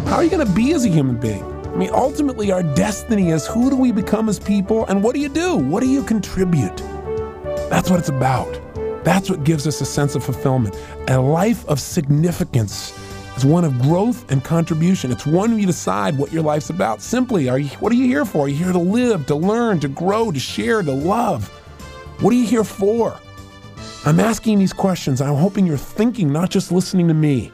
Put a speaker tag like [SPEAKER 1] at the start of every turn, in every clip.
[SPEAKER 1] How are you going to be as a human being? I mean, ultimately, our destiny is who do we become as people and what do you do? What do you contribute? That's what it's about. That's what gives us a sense of fulfillment. A life of significance is one of growth and contribution. It's one where you decide what your life's about. Simply, what are you here for? Are you here to live, to learn, to grow, to share, to love? What are you here for? I'm asking these questions. I'm hoping you're thinking, not just listening to me.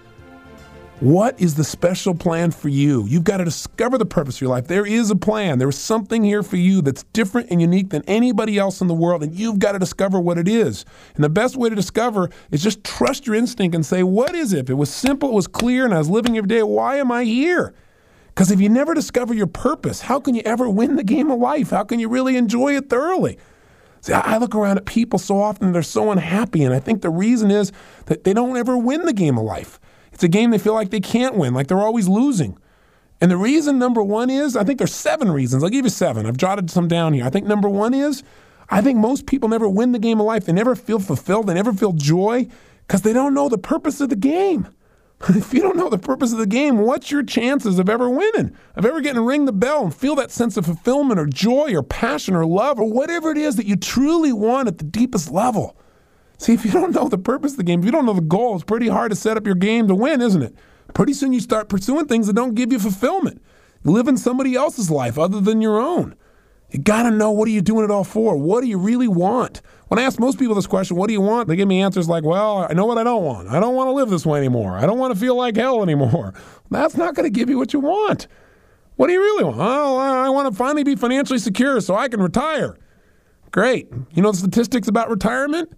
[SPEAKER 1] What is the special plan for you? You've got to discover the purpose of your life. There is a plan. There is something here for you that's different and unique than anybody else in the world, and you've got to discover what it is. And the best way to discover is just trust your instinct and say, what is it? If it was simple, it was clear, and I was living every day, why am I here? Because if you never discover your purpose, how can you ever win the game of life? How can you really enjoy it thoroughly? See, I look around at people so often, they're so unhappy, and I think the reason is that they don't ever win the game of life. It's a game they feel like they can't win, like they're always losing. And the reason, number one, is, I think there's 7 reasons. I'll give you 7. I've jotted some down here. I think number one is, I think most people never win the game of life. They never feel fulfilled. They never feel joy because they don't know the purpose of the game. If you don't know the purpose of the game, what's your chances of ever winning, of ever getting to ring the bell and feel that sense of fulfillment or joy or passion or love or whatever it is that you truly want at the deepest level? See, if you don't know the purpose of the game, if you don't know the goal, it's pretty hard to set up your game to win, isn't it? Pretty soon you start pursuing things that don't give you fulfillment. Living somebody else's life other than your own. You got to know, what are you doing it all for? What do you really want? When I ask most people this question, what do you want? They give me answers like, well, I know what I don't want. I don't want to live this way anymore. I don't want to feel like hell anymore. That's not going to give you what you want. What do you really want? Oh, I want to finally be financially secure so I can retire. Great. You know the statistics about retirement?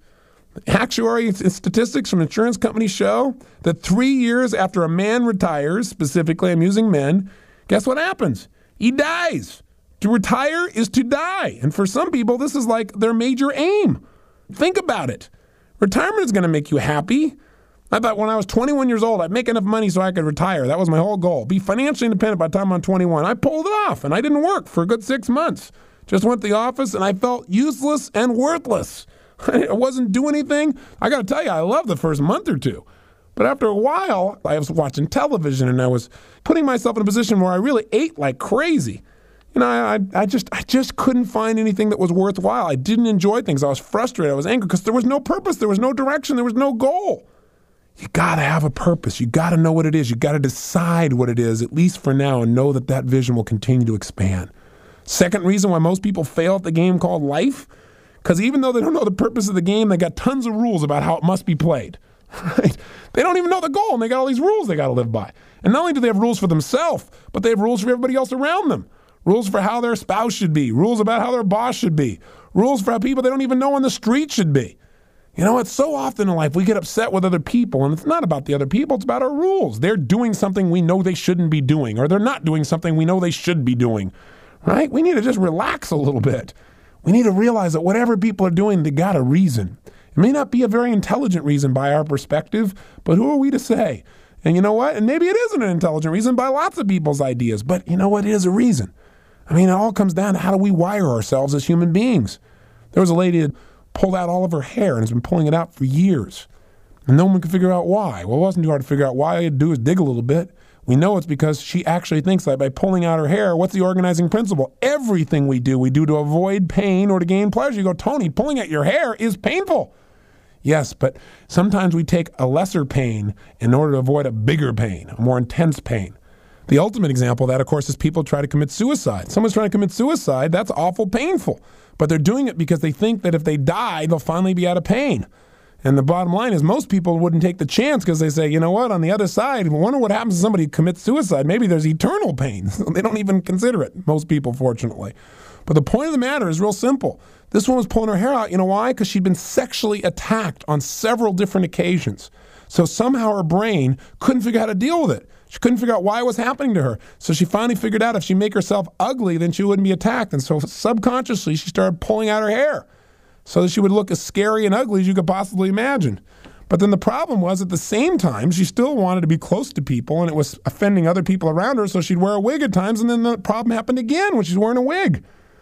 [SPEAKER 1] Actuary statistics from insurance companies show that 3 years after a man retires, specifically I'm using men, guess what happens? He dies. To retire is to die. And for some people, this is like their major aim. Think about it. Retirement is going to make you happy. I thought when I was 21 years old, I'd make enough money so I could retire. That was my whole goal. Be financially independent by the time I'm 21. I pulled it off, and I didn't work for a good 6 months. Just went to the office, and I felt useless and worthless. I wasn't doing anything. I got to tell you, I loved the first month or two. But after a while, I was watching television and I was putting myself in a position where I really ate like crazy. You know, I just couldn't find anything that was worthwhile. I didn't enjoy things. I was frustrated. I was angry because there was no purpose. There was no direction. There was no goal. You got to have a purpose. You got to know what it is. You got to decide what it is, at least for now, and know that that vision will continue to expand. Second reason why most people fail at the game called life, because even though they don't know the purpose of the game, they got tons of rules about how it must be played. Right? They don't even know the goal, and they got all these rules they got to live by. And not only do they have rules for themselves, but they have rules for everybody else around them. Rules for how their spouse should be. Rules about how their boss should be. Rules for how people they don't even know on the street should be. You know, it's so often in life we get upset with other people, and it's not about the other people, it's about our rules. They're doing something we know they shouldn't be doing, or they're not doing something we know they should be doing. Right? We need to just relax a little bit. We need to realize that whatever people are doing, they got a reason. It may not be a very intelligent reason by our perspective, but who are we to say? And you know what? And maybe it isn't an intelligent reason by lots of people's ideas, but you know what? It is a reason. I mean, it all comes down to how do we wire ourselves as human beings. There was a lady that pulled out all of her hair and has been pulling it out for years. And no one could figure out why. Well, it wasn't too hard to figure out why. All you had to do is dig a little bit. We know it's because she actually thinks that by pulling out her hair, what's the organizing principle? Everything we do to avoid pain or to gain pleasure. You go, Tony, pulling out your hair is painful. Yes, but sometimes we take a lesser pain in order to avoid a bigger pain, a more intense pain. The ultimate example of that, of course, is people try to commit suicide. Someone's trying to commit suicide, that's awful painful. But they're doing it because they think that if they die, they'll finally be out of pain. And the bottom line is most people wouldn't take the chance because they say, you know what, on the other side, I wonder what happens to somebody who commits suicide. Maybe there's eternal pain. They don't even consider it, most people, fortunately. But the point of the matter is real simple. This one was pulling her hair out. You know why? Because she'd been sexually attacked on several different occasions. So somehow her brain couldn't figure out how to deal with it. She couldn't figure out why it was happening to her. So she finally figured out if she make herself ugly, then she wouldn't be attacked. And so subconsciously, she started pulling out her hair so that she would look as scary and ugly as you could possibly imagine. But then the problem was at the same time, she still wanted to be close to people, and it was offending other people around her, so she'd wear a wig at times, and then the problem happened again when she's wearing a wig.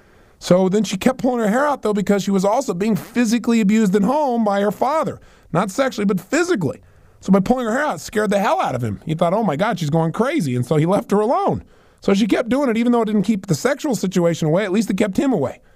[SPEAKER 1] So then she kept pulling her hair out, though, because she was also being physically abused at home by her father. Not sexually, but physically. So by pulling her hair out, it scared the hell out of him. He thought, oh my God, she's going crazy. And so he left her alone. So she kept doing it, even though it didn't keep the sexual situation away, at least it kept him away.